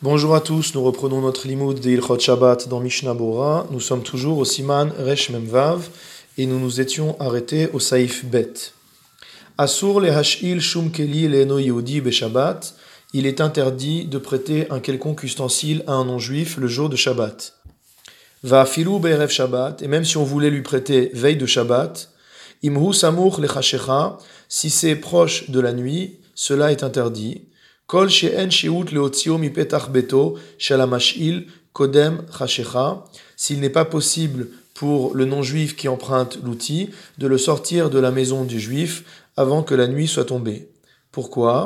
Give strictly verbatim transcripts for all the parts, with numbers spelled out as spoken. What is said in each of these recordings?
Bonjour à tous, nous reprenons notre limoud de Ilchot Shabbat dans Mishnah Bora. Nous sommes toujours au Siman Resh Mem Vav et nous nous étions arrêtés au Saïf Bet. Asur le hashil shum keli le'eno yehudi beShabbat. Il est interdit de prêter un quelconque ustensile à un non-juif le jour de Shabbat. Va afilu be'erev Shabbat, et même si on voulait lui prêter veille de Shabbat, imhu samuch lechashecha, si c'est proche de la nuit, cela est interdit. Kol she'en she'ut leotzio mi petach beto shel hamash'il kodem chashecha, s'il n'est pas possible pour le non-juif qui emprunte l'outil de le sortir de la maison du juif avant que la nuit soit tombée. Pourquoi ?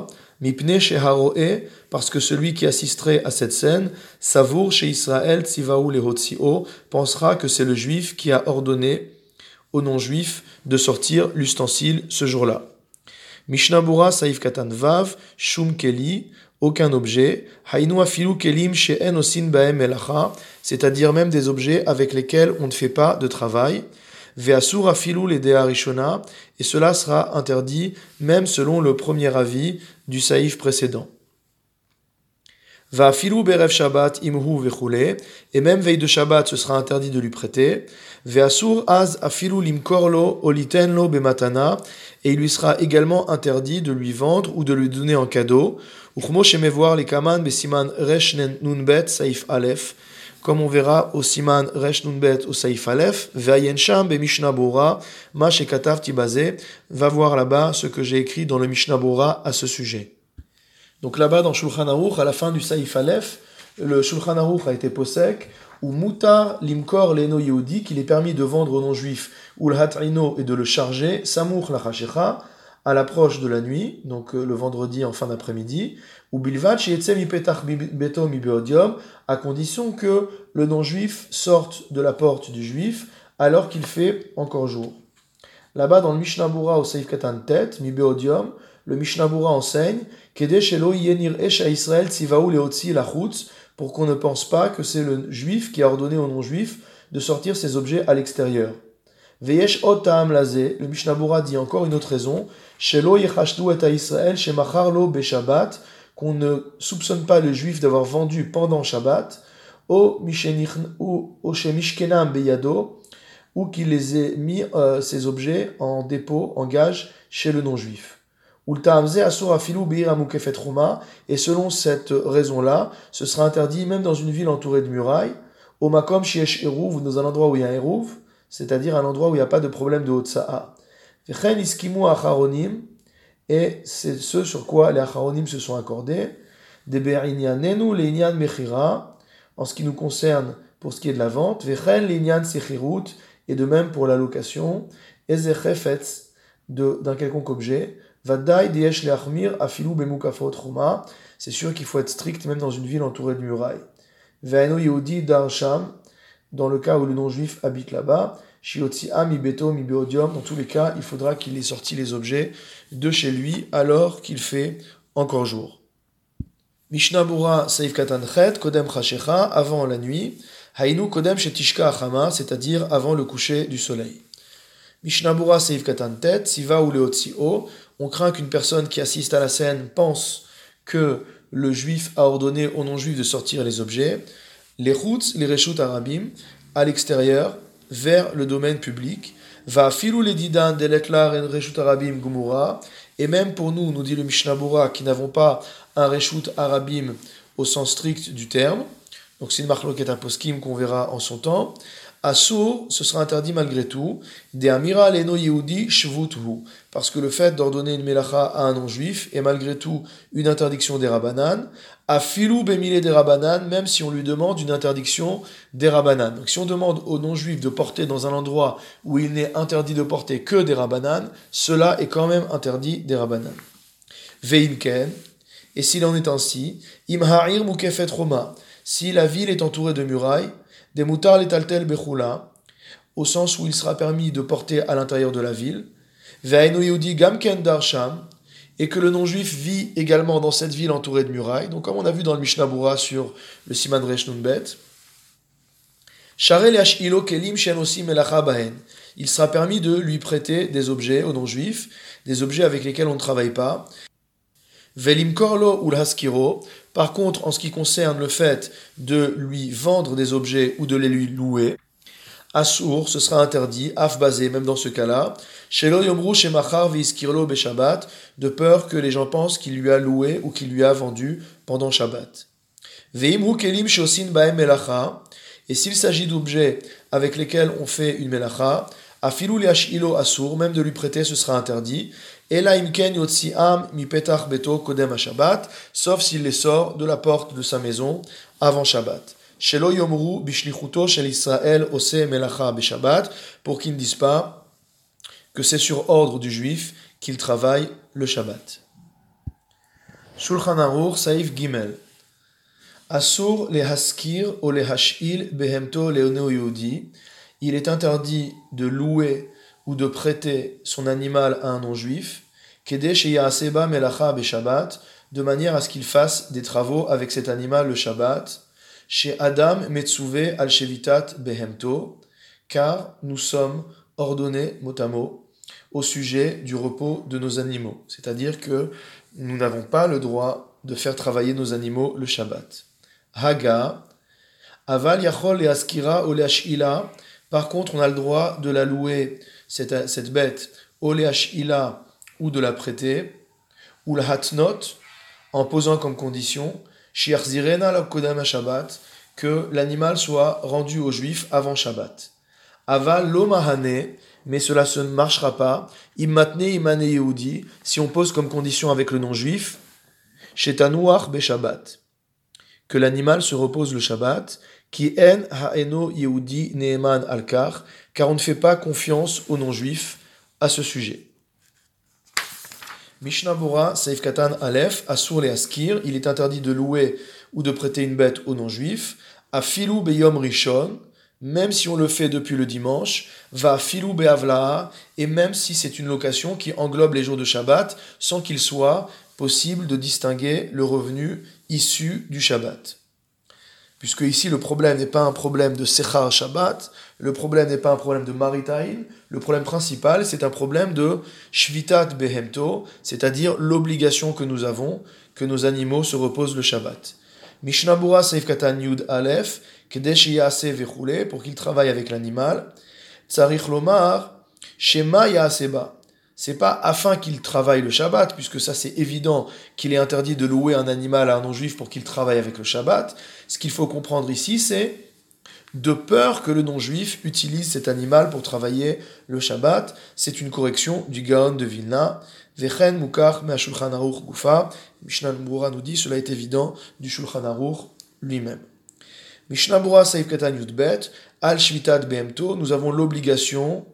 Mipne sheharoe, parce que celui qui assisterait à cette scène, savour chez Israël tzivaou lehotzio, pensera que c'est le juif qui a ordonné au non-juif de sortir l'ustensile ce jour-là. Mishnah Bora Saïf Katan Vav, Shum Keli, aucun objet, Hainu afilu kelim she'en osin baem melacha, c'est-à-dire même des objets avec lesquels on ne fait pas de travail, Ve'asur afilu l'edea rishona, et cela sera interdit même selon le premier avis du Saïf précédent. Va afilu berev Shabbat imhu vechule, et même veille de Shabbat ce sera interdit de lui prêter. Ve'asur az afilu limkorlo olitenlo bematana, et il lui sera également interdit de lui vendre ou de lui donner en cadeau. Uchmo shemevoir les kaman besiman resh nunbet saif alef, comme on verra au siman resh nunbet au saif alef. Ve'ayen sham be Mishnah Bora ma shekatav tibazé, va voir là-bas ce que j'ai écrit dans le Mishnah Bora à ce sujet. Donc là-bas dans Shulchan Aruch, à la fin du Saïf Aleph, le Shulchan Aruch a été posek, ou mutar limkor leno yehudi, qu'il est permis de vendre aux non-juifs, ou le hatrino, et de le charger, samour la chashecha, à l'approche de la nuit, donc le vendredi en fin d'après-midi, ou bilvat sheyetze mi petach beto mi beodium, à condition que le non-juif sorte de la porte du juif alors qu'il fait encore jour. Là-bas dans le Mishnah Bura au Saïf Katan Tet, mi beodium, le Mishnah Bura enseigne pour qu'on ne pense pas que c'est le juif qui a ordonné au non-juif de sortir ses objets à l'extérieur. Veyesh ot ta'am lazé, le Mishnah Bura dit encore une autre raison, shelo yechashdu et Israël shemachar lo beshabbat, qu'on ne soupçonne pas le juif d'avoir vendu pendant Shabbat, ou shemishkenam beyado, ou qu'il les ait mis euh, ces objets en dépôt, en gage chez le non-juif. Et selon cette raison-là, ce sera interdit même dans une ville entourée de murailles, au makom shiesh eruv, dans un endroit où il y a un eruv, c'est-à-dire un endroit où il n'y a pas de problème de hotsa'a. Et c'est ce sur quoi les acharonim se sont accordés, en ce qui nous concerne pour ce qui est de la vente, et de même pour la location, d'un quelconque objet. C'est sûr qu'il faut être strict même dans une ville entourée de murailles. Dans le cas où le non-juif habite là-bas, dans tous les cas, il faudra qu'il ait sorti les objets de chez lui alors qu'il fait encore jour. Mishnah Bura Saïf Katan Chet, Kodem Chashecha, avant la nuit, Hainu Kodem Shetishka Achama, c'est-à-dire avant le coucher du soleil. Mishnah Bura Saïf Katan Tet, Siva ou Leotzio, on craint qu'une personne qui assiste à la scène pense que le juif a ordonné au non-juif de sortir les objets, les chutz, les reshut arabim, à l'extérieur, vers le domaine public, va filou les didan deletlar en reshut arabim gumura, et même pour nous, nous dit le Mishnah Bura, qui n'avons pas un reshut arabim au sens strict du terme, donc c'est une marloquette aposkim qu'on verra en son temps, Assour, ce sera interdit malgré tout, de amira leno yehudi shvuthu, parce que le fait d'ordonner une melacha à un non-juif est malgré tout une interdiction des rabanan, afilu bemile des rabanan, même si on lui demande une interdiction des rabanan. Donc si on demande au non-juif de porter dans un endroit où il n'est interdit de porter que des rabanan, cela est quand même interdit des rabanan. Veimken, et s'il en est ainsi, imha'ir mukefet roma, si la ville est entourée de murailles, des mutar letaltel bechula, au sens où il sera permis de porter à l'intérieur de la ville, ve'ainu yehudi gamken darsham, et que le non-juif vit également dans cette ville entourée de murailles, donc comme on a vu dans le Mishnah Bura sur le Siman Resh Nunbet, sharel yashilo kelim shen osim melacha bahen, il sera permis de lui prêter des objets au non-juif, des objets avec lesquels on ne travaille pas, Velim korlo ou l'haskiro. Par contre, en ce qui concerne le fait de lui vendre des objets ou de les lui louer, Assour, ce sera interdit, af basé, même dans ce cas-là, shelo yomru shemachar veiskirlo beshabbat, de peur que les gens pensent qu'il lui a loué ou qu'il lui a vendu pendant Shabbat. Veimru kelim shosin baem melacha, et s'il s'agit d'objets avec lesquels on fait une melacha, afilu liashilo assour, même de lui prêter, ce sera interdit. Ela imken yotziam mi petach beto kodem ha-Shabbat, sauf s'il les sort de la porte de sa maison avant Shabbat. Shelo yomru bishlichuto shel Israël ose melacha beshabbat, pour qu'ils ne disent pas que c'est sur ordre du juif qu'il travaille le Shabbat. Shulchan Aruch Saïf Gimel. Asur le haskir ou le hashil behemto leoneo yehudi. Il est interdit de louer ou de prêter son animal à un non-juif, kede sheyaseba melacha beshabbat, de manière à ce qu'il fasse des travaux avec cet animal le Shabbat, chez Adam Metsuve al Shevitat Behemto, car nous sommes ordonnés mot à mot au sujet du repos de nos animaux. C'est-à-dire que nous n'avons pas le droit de faire travailler nos animaux le Shabbat. Haga, Aval Yachol et Askira Oleashila, par contre on a le droit de la louer, cette, cette bête, Oleashila, ou de la prêter, ou la Hatnot, en posant comme condition que l'animal soit rendu aux juifs avant Shabbat. Aval lo mahane, mais cela ne marchera pas. Immatne imane yehudi, si on pose comme condition avec le non-juif, shetanuach be Shabbat, que l'animal se repose le Shabbat, ki en haeno yehudi neeman alkar, car on ne fait pas confiance aux non-juifs à ce sujet. Mishnah Bora, Saif Katan Aleph, Asur le Askir, il est interdit de louer ou de prêter une bête aux non-juifs, à Filou Beyom Rishon, même si on le fait depuis le dimanche, va Filou Beavlaa, et même si c'est une location qui englobe les jours de Shabbat, sans qu'il soit possible de distinguer le revenu issu du Shabbat. Puisque ici le problème n'est pas un problème de Sechar Shabbat, le problème n'est pas un problème de Maritain, le problème principal c'est un problème de Shvitat Behemto, c'est-à-dire l'obligation que nous avons que nos animaux se reposent le Shabbat. Mishnah Bura Seif Katan Yud Aleph, Kedesh Yase Vechule, pour qu'il travaille avec l'animal, Tsarich Lomar, Shema Yaseba. C'est pas afin qu'il travaille le Shabbat, puisque ça c'est évident qu'il est interdit de louer un animal à un non-juif pour qu'il travaille avec le Shabbat. Ce qu'il faut comprendre ici, c'est de peur que le non-juif utilise cet animal pour travailler le Shabbat. C'est une correction du Gaon de Vilna. Vechen mukar me Shulchan Aruch gufa. Mishnah Bura nous dit, cela est évident du Shulchan Aruch lui-même. Mishnah Bura Saif Katan Yudbet, al Shvitat Behemto, nous avons l'obligation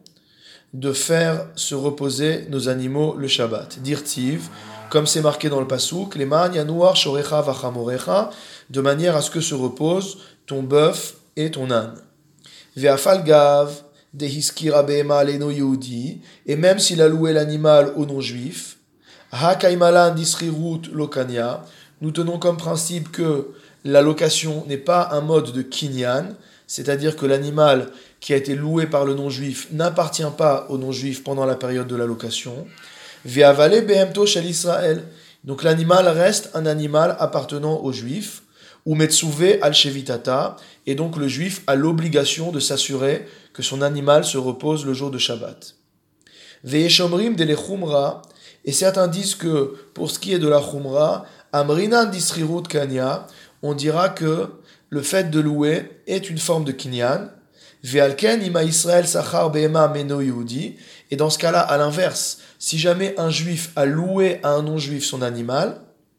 de faire se reposer nos animaux le Shabbat. Dirtiv, comme c'est marqué dans le Passouk, Leman yanuar shorecha vachamorecha, de manière à ce que se repose ton bœuf et ton âne. Ve'afal gav dehiskira be'ema leno yehudi, et même s'il a loué l'animal au non-juif, ha kaimalan disrirut lokania, nous tenons comme principe que la location n'est pas un mode de kinyan, c'est-à-dire que l'animal qui a été loué par le non-juif n'appartient pas au non-juif pendant la période de la location. Ve'avale behemto shel Israël. Donc l'animal reste un animal appartenant au juif. Ou metsuve al shevitata. Et donc le juif a l'obligation de s'assurer que son animal se repose le jour de Shabbat. Ve'eshomrim de l'echumra. Et certains disent que pour ce qui est de la chumra, amrinan disrirut kanya, on dira que le fait de louer est une forme de kinyan. Ve'alken ima Israël sachar be'ema meno yehudi. Et dans ce cas-là, à l'inverse, si jamais un juif a loué à un non-juif son animal,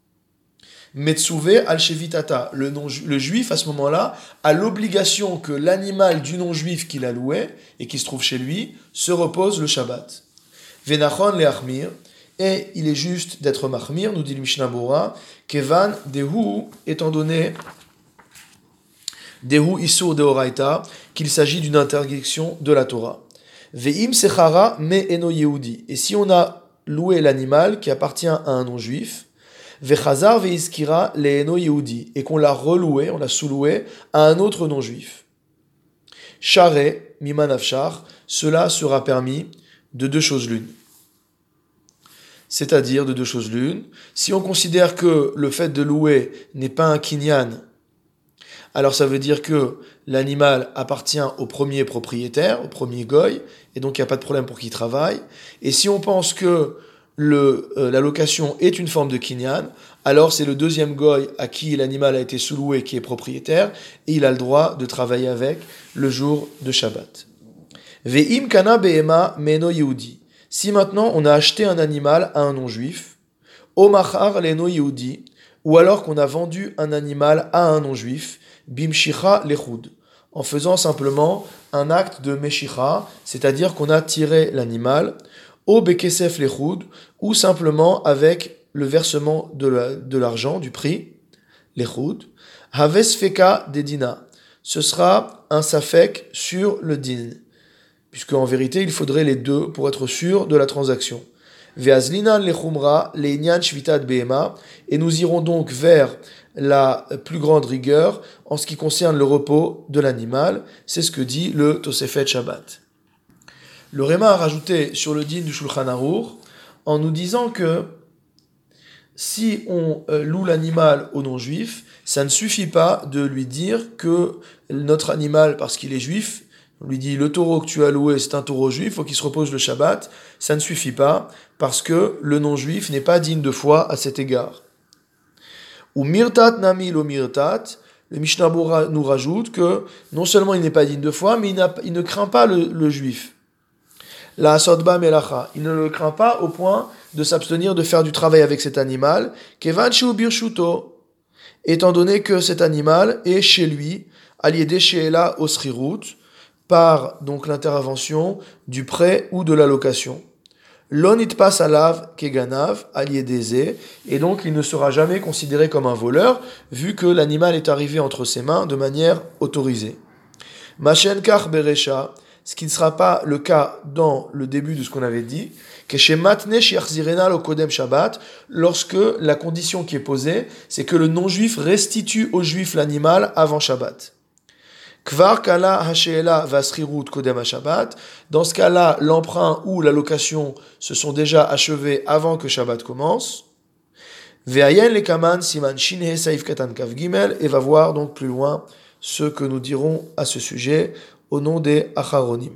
metsuve al shevitata, le, non, le juif à ce moment-là a l'obligation que l'animal du non-juif qu'il a loué et qui se trouve chez lui se repose le Shabbat. Venachon leachmir, et il est juste d'être mahmir, nous dit le Mishnah Bora, kevan dehu, étant donné Dehu Isur Deoraita, qu'il s'agit d'une interdiction de la Torah. Ve'im Sechara me eno Yehudi. Et si on a loué l'animal qui appartient à un non-juif, Ve'chazar ve'iskira le eno Yehudi, et qu'on l'a reloué, on l'a sous-loué à un autre non-juif. Share miman afshar, cela sera permis de deux choses l'une. C'est-à-dire de deux choses l'une. Si on considère que le fait de louer n'est pas un kinyan, alors ça veut dire que l'animal appartient au premier propriétaire, au premier goy, et donc il n'y a pas de problème pour qu'il travaille. Et si on pense que le, euh, la location est une forme de kinyan, alors c'est le deuxième goy à qui l'animal a été sous-loué qui est propriétaire, et il a le droit de travailler avec le jour de Shabbat. Ve'im kana be'ema meno yehudi. Si maintenant on a acheté un animal à un non-juif, o machar leno yehudi, ou alors qu'on a vendu un animal à un non-juif, bimshicha lechud, en faisant simplement un acte de meshicha, c'est-à-dire qu'on a tiré l'animal, au bekesef lechud, ou simplement avec le versement de, la, de l'argent, du prix, lechud, haves feka dedina, ce sera un safek sur le din, puisque en vérité il faudrait les deux pour être sûr de la transaction. Veazlinan lechumra leinyan shvitat behema, et nous irons donc vers la plus grande rigueur en ce qui concerne le repos de l'animal, c'est ce que dit le Tosefet Shabbat. Le Réma a rajouté sur le din du Shulchan Aruch en nous disant que si on loue l'animal au non-juif, ça ne suffit pas de lui dire que notre animal, parce qu'il est juif, on lui dit le taureau que tu as loué c'est un taureau juif, il faut qu'il se repose le Shabbat, ça ne suffit pas parce que le non-juif n'est pas digne de foi à cet égard. Ou mirtat nami lo mirtat, le Mishnah Bora nous rajoute que non seulement il n'est pas digne de foi, mais il, n'a, il ne craint pas le, le juif. La sodba melacha, il ne le craint pas au point de s'abstenir de faire du travail avec cet animal, kevan shu birshuto, étant donné que cet animal est chez lui, aliédé sheela osrirut, par donc l'intervention du prêt ou de la location. L'onit passe à lave keganav aliédézé, et donc il ne sera jamais considéré comme un voleur, vu que l'animal est arrivé entre ses mains de manière autorisée. Machen kach beresha, ce qui ne sera pas le cas dans le début de ce qu'on avait dit, que chez matne shiachzirena lo kodem shabbat, lorsque la condition qui est posée, c'est que le non-juif restitue au juif l'animal avant Shabbat. Kvar kala hasheela vasrirut kodem Shabbat. Dans ce cas-là, l'emprunt ou la location se sont déjà achevés avant que Shabbat commence. Ve'ayen lekaman siman shinhe saif katan kav gimel, et va voir donc plus loin ce que nous dirons à ce sujet au nom des Acharonim.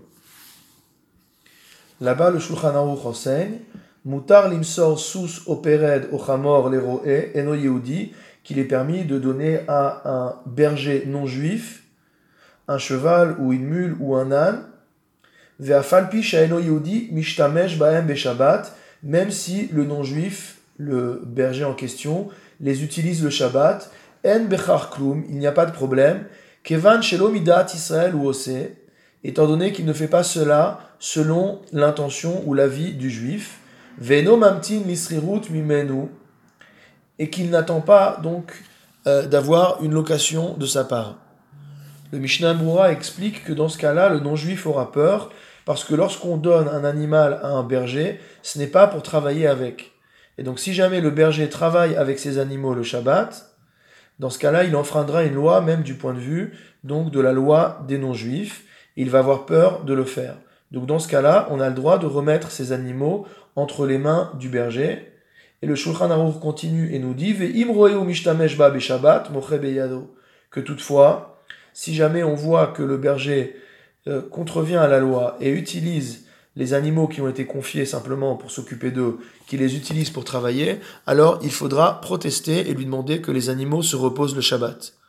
Là-bas, le Shulchan Aruch enseigne Mutar limsor sus opered ochamor leroe eno yehudi, qu'il est permis de donner à un berger non juif un cheval ou une mule ou un âne, ve'afalpi shaeno yehudi mishtamesh bahem beshabbat, même si le non juif, le berger en question, les utilise le Shabbat, en bechar klum, il n'y a pas de problème. Kevan shelo midat Israël ou osé, étant donné qu'il ne fait pas cela selon l'intention ou l'avis du juif, veno mamtin lisrirut mimenu, et qu'il n'attend pas donc euh, d'avoir une location de sa part. Le Mishnah Bura explique que dans ce cas-là, le non-juif aura peur, parce que lorsqu'on donne un animal à un berger, ce n'est pas pour travailler avec. Et donc si jamais le berger travaille avec ses animaux le Shabbat, dans ce cas-là, il enfreindra une loi, même du point de vue donc de la loi des non-juifs. Il va avoir peur de le faire. Donc dans ce cas-là, on a le droit de remettre ces animaux entre les mains du berger. Et le Shulchan Aruch continue et nous dit Ve'im roeu mishtamesh ba beshabbat moche beyado, que toutefois, si jamais on voit que le berger euh, contrevient à la loi et utilise les animaux qui ont été confiés simplement pour s'occuper d'eux, qui les utilisent pour travailler, alors il faudra protester et lui demander que les animaux se reposent le Shabbat.